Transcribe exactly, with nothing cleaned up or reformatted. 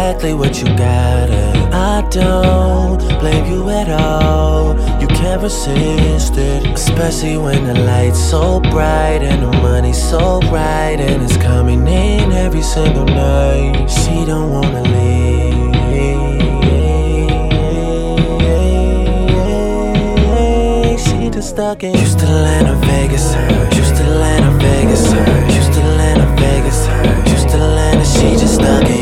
exactly what you got, and I don't blame you at all. You can't resist it, especially when the light's so bright and the money's so right, and it's coming in every single night. She don't wanna leave. She just stuck in Houston, Atlanta, Vegas, her. Houston, Atlanta, Vegas, her. Houston, Atlanta, Vegas, her. Houston, Atlanta, she just stuck in